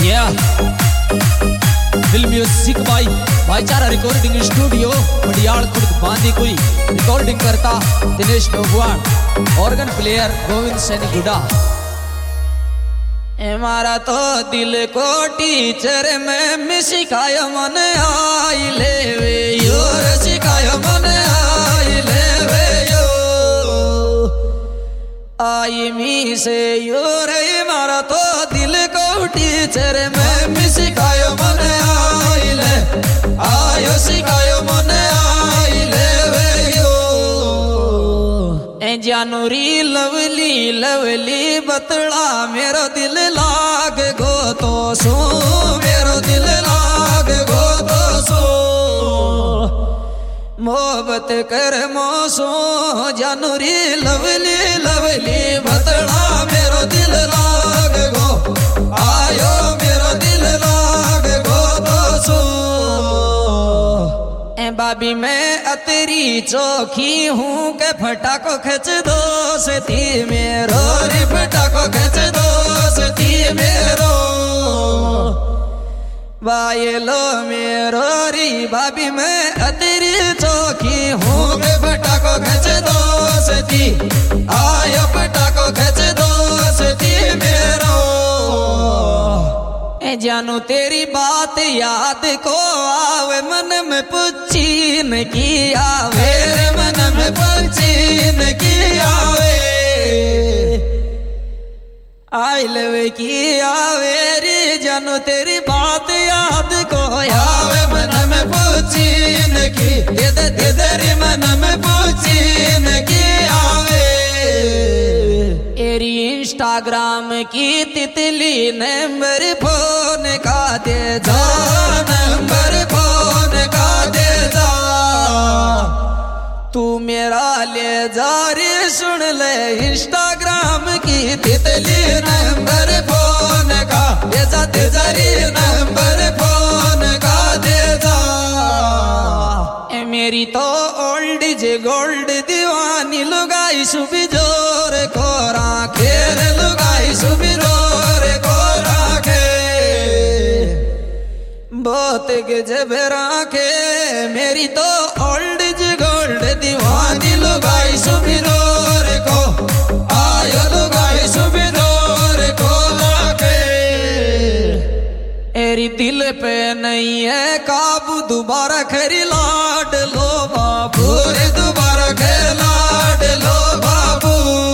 या film music by Bhaichara recording studio Madiyal Khurd Bandi कोई recording करता दिनेश नोगवान ऑर्गन प्लेयर गोविंद सैनी गुडा। हमारा तो दिल को टीचर में सिखायो मन आई ले वे यो सिखायो मन आई ले वे यो आई मी से यो रे मारा तो दिल को टीचर में सिखायो मन आई ले आयो सिखायो मन आई ले वे यो जानूरी लवली लवली बतला मेरो दिल लाग गो तो सो मेरो दिल लाग गो तो सो मोहब्बत कर मोसो जानूरी लवली लवली बतला मेरो दिल लाग गो आयो मेरो दिल लाग गो तो सो बाबी मैं अतरी चौखी हूँ के फटाको खच दो सती मेरो रे फटाको खच दो सती मेरो वायलो मेरो री बाबी मैं अतरी चौखी हूँ के फटाको खच दो सती आयो फटाको खच दो सती मेरो जानू तेरी बात याद को आवे मन में पुछीन की आवे मन में पुछीन की आवे आई लवे की आवे रे जानू तेरी बात याद को आवे मन में पुछीन की दे रे मन में पुछीन की आवे एरी इंस्टाग्राम की तितली नंबर फोन का दे जा नंबर फोन का दे जा तू मेरा ले जा रे सुन ले इंस्टाग्राम की तितली नंबर फोन का दे जा रे नंबर फोन का दे जा मेरी तो ओल्ड जे गोल्ड दीवानी लुगाई सुबी जोर को राखे लुगाई सुबी जोर को राखे बहुत गजब राखे मेरी तो ओल्ड जे गोल्ड दीवानी लुगाई सुबी जोर को आयो लुगाई सुबी जोर को राखे एरी दिल पे नहीं है काबू दोबारा खरी लाड लो बाबू रे दोबारा खे लाड लो बाबू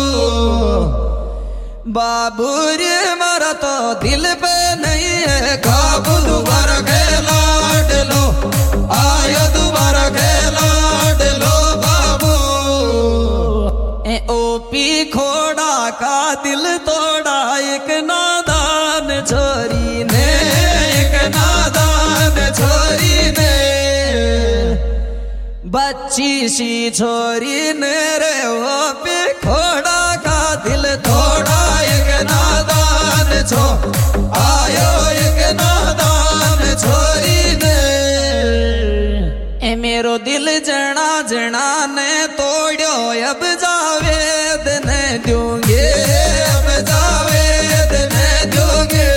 बाबू रे मारा तो दिल पे नहीं है काबू दोबारा खे लाड लो आयो दोबारा खे लाड लो बाबू ओपी खोड़ा का दिल तोड़ा एक नादान छोरी ने एक नादान छोरी ने बच्ची सी छोरी ने रे वो पे खोड़ा का दिल तोड़ा एक नादान छो आयो एक नादान छोरी ने मेरो दिल जना जना ने तोड़ो अब जावेद ने दूंगे अब जावेद ने दूंगे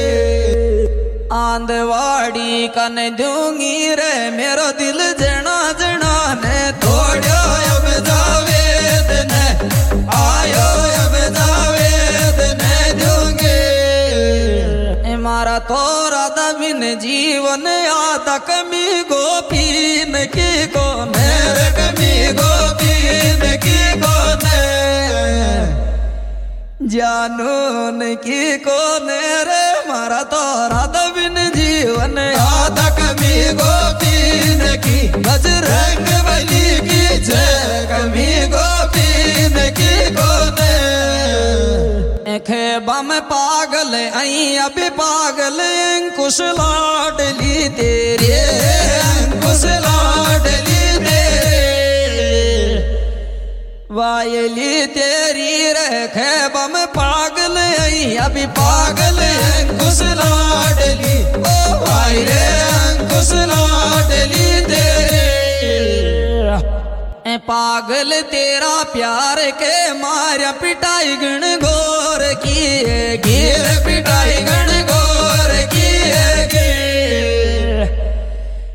आंधवाड़ी का न दूंगी रे मेरो दिल जना जना ने तोड़ो अब जावेद ने आयो अब जावेद ने दूंगे मारा तो राधा बिन जीवन आधा कमी गोपीन की को मेरे कमी गोपीन की को जानून की को रे मारा तो राधा बिन जीवन आधा कमी गोपीन की बजरंग बली की जय कमी गोपीन की को खेबा में पागल आई अभी पागल अंकुश लाडली तेरे अंकुश लाडली तेरे वायली तेरी रे खेबा में पागल आई अभी पागल अंकुश लाडली ओ भाई रे अंकुश लाडली तेरे पागल तेरा प्यार के मारा पिटाई गण गोर की गिर पिटाई गण गोर की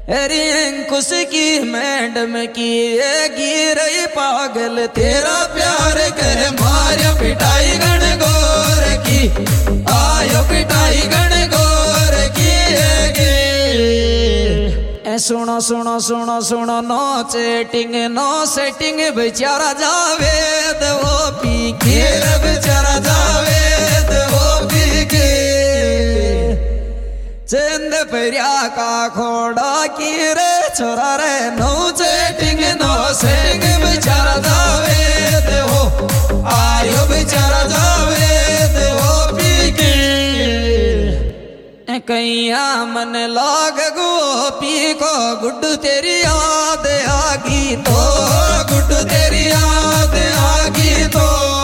अरे अंकुश की मैडम की ये गिरई पागल तेरा प्यार कर मारिया पिटाई गण गोर की आयो पिटाई गण गोर की सुनो सुनो सुनो सुनो नो चेटिंग नो सेटिंग बेचारा जावेद वो पी के बेचारा जावेद वो पी के चंद परिया का खोड़ा की रे छोरा रे नो चेटिंग नो सेटिंग बेचारा जावेद वो आयो बेचारा जावेद वो पी के कैया मन लाग गोपी को गुड्डू तेरी याद आगी तो गुड्डू तेरी याद आगी तो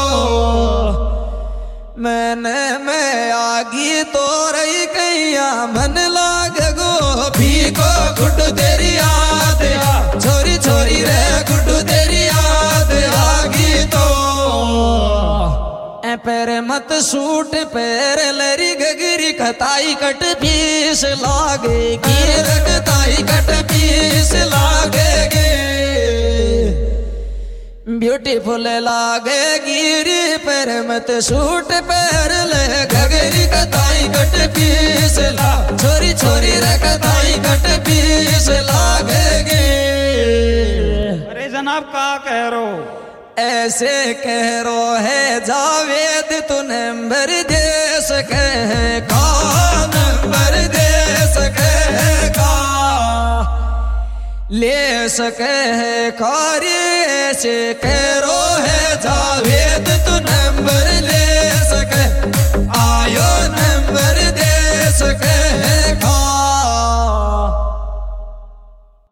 मैंने मैं आगी तो रही कैया मन लाग गोपी को गुड्डू तेरी याद छोरी छोरी रे गुड्डू तेरी याद आगी तो पैर मत सूट पैर लरी गगरी कताई कट पीस लागेगी रगताई कट पीस लागेगी ब्यूटीफुल लागेगी रे पैर मत सूट पैर ले गगरी कताई कट पीस ला छोरी छोरी रगताई कट पीस लागेगी। अरे जनाब का कह रो ऐसे कह रो है जावेद तू नंबर दे सके का नंबर दे सके का ले सके कार्य ऐसे कह रो है जावेद तू